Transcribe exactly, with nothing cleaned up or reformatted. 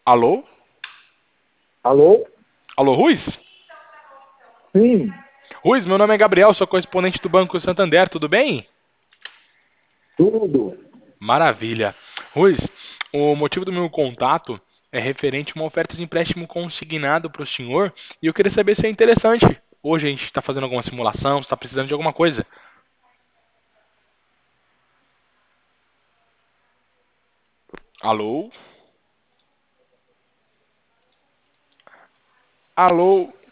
Alô? Alô? Alô, Ruiz? Sim, Ruiz, meu nome é Gabriel, sou correspondente do Banco Santander, tudo bem? tudo. Maravilha. Ruiz, o motivo do meu contato é referente a uma oferta de empréstimo consignado para o senhor e eu queria saber se é interessante. Hoje a gente está fazendo alguma simulação, se está precisando de alguma coisa. Alô? Alô?